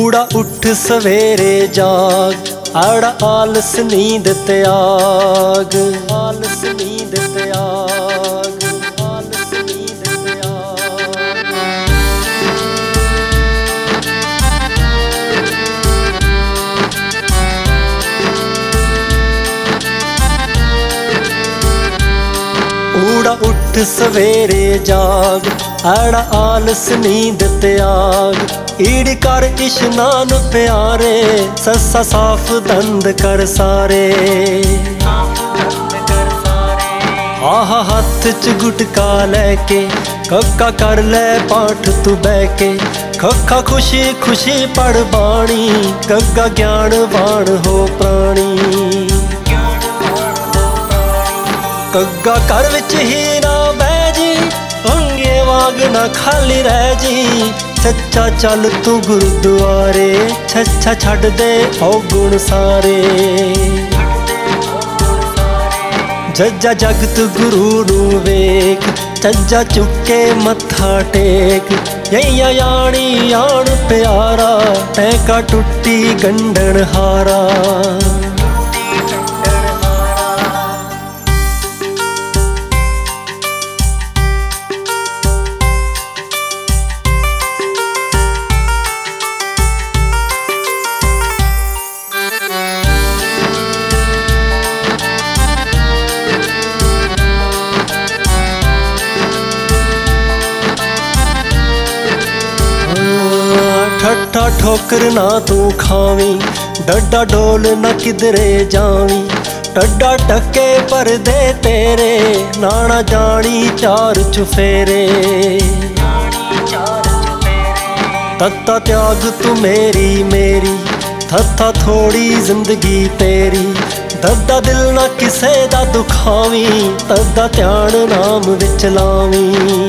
ਊੜਾ ਉੱਠ ਸਵੇਰੇ ਜਾਗ, ਆੜਾ ਆਲਸ ਨੀਂਦ ਤਿਆਗ, ਆਲਸ ਨੀਂਦ ਤਿਆਗ, ਆਲਸ ਨੀਂਦ ਤਿਆਗ। ਊੜਾ ਉੱਠ ਸਵੇਰੇ ਜਾਗ, ਆੜਾ ਆਲਸ ਨੀਂਦ ਤਿਆਗ। ਈੜ ਕਰ ਇਸ਼ਨਾਨ ਪਿਆਰੇ, ਸੱਸਾ ਸਾਫ ਦੰਦ ਕਰ ਸਾਰੇ। ਆਹ ਹੱਥ ਚ ਗੁਟਕਾ ਲੈ ਕੇ, ਕੱਕਾ ਕਰ ਲੈ ਪਾਠ ਤੂੰ ਬਹਿ ਕੇ। ਖੱਖਾ ਖੁਸ਼ੀ ਖੁਸ਼ੀ ਪੜ ਬਾਣੀ, ਗੱਗਾ ਗਿਆਨਵਾਨ ਹੋ ਪ੍ਰਾਣੀ। ਗੱਗਾ ਘਰ ਵਿੱਚ ਹੀ ਨਾ ਬਹਿ ਜੀ, ਅੰਗੇ ਵਾਂਗ ਨਾ ਖਾਲੀ ਰਹਿ ਜੀ। ਸੱਚਾ ਚੱਲ ਤੂੰ ਗੁਰਦੁਆਰੇ, ਛੱਛਾ ਛੱਡ ਦੇ ਔਗੁਣ ਸਾਰੇ। ਜੱਜਾ ਜਗਤ ਗੁਰੂ ਨੂੰ ਵੇਖ, ਚੱਜਾ ਚੁੱਕੇ ਮੱਥਾ ਟੇਕ। ਯਈਆ ਯਾਣੀ ਆਣ ਪਿਆਰਾ, ਟੈਂਕਾ ਟੁੱਟੀ ਗੰਢਣ ਹਾਰਾ। ਠੱਠਾ ਠੋਕਰ ਨਾ ਤੂੰ ਖਾਵੀਂ, ਡੱਡਾ ਡੋਲ ਨਾ ਕਿਧਰੇ ਜਾਵੀਂ। ਟੱਡਾ ਟੱਕੇ ਪਰਦੇ ਤੇਰੇ, ਨਾਣਾ ਜਾਣੀ ਚਾਰ ਚੁਫੇਰੇ। ਤੱਤਾ ਤਿਆਗ ਤੂੰ ਮੇਰੀ ਮੇਰੀ, ਥੱਥਾ ਥੋੜੀ ਜ਼ਿੰਦਗੀ ਤੇਰੀ। ਦੱਦਾ ਦਿਲ ਨਾ ਕਿਸੇ ਦਾ ਦੁਖਾਵੀਂ, ਤੱਦਾ ਧਿਆਨ ਨਾਮ ਵਿੱਚ ਲਾਵੀਂ।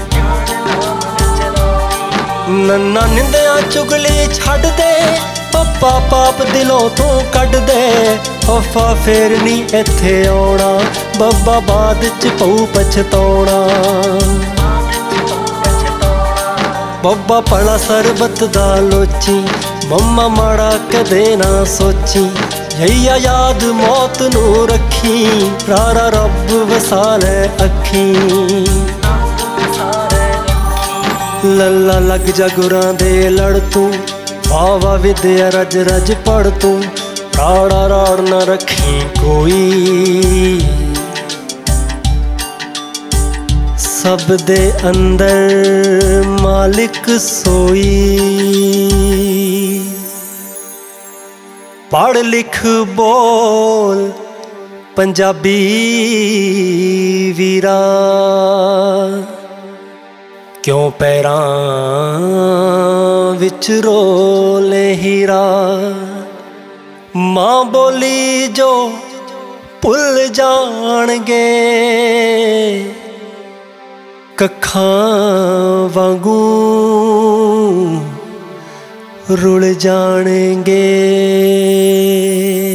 ਨੰਨਾ ਨਿੰਦਿਆ ਚੁਗਲੀ ਛੱਡ ਦੇ, ਪੱਪਾ ਪਾਪ ਦਿਲੋਂ ਤੂੰ ਕੱਢ ਦੇ। ਹਫਾ ਫੇਰ ਨੀ ਇੱਥੇ ਆਉਣਾ, ਬੱਬਾ ਬਾਅਦ ਚ ਪਊ ਪਛਤਾਉਣਾ। ਬੱਬਾ ਭਲਾ ਸਰਬਤ ਦਾ ਲੋਚੀ, ਮੰਮਾ ਮਾੜਾ ਕਦੇ ਨਾ ਸੋਚੀ। ਯਈਆ ਯਾਦ ਮੌਤ ਨੂੰ ਰੱਖੀ, ਰਾਰਾ ਰੱਬ ਵਸਾ ਲੈ ਅੱਖੀਂ। ਲੱਲਾ ਲੱਗ ਜਾ ਗੁਰਾਂ ਦੇ ਲੜ ਤੂੰ, ਵਾਵਾ ਵਿਦਿਆ ਰਜ ਰਜ ਪੜ ਤੂੰ। ਰਾੜਾ ਰਾੜ ਨਾ ਰੱਖੀ ਕੋਈ, ਸਭ ਦੇ ਅੰਦਰ ਮਾਲਿਕ ਸੋਈ। ਪੜ ਲਿਖ ਬੋਲ ਪੰਜਾਬੀ ਵੀਰਾ, ਕਿਉਂ ਪੈਰਾਂ ਵਿੱਚ ਰੋਲੇ ਹੀਰਾ। ਮਾਂ ਬੋਲੀ ਜੋ ਭੁੱਲ ਜਾਣਗੇ, ਕੱਖਾਂ ਵਾਂਗੂ ਰੁਲ ਜਾਣਗੇ।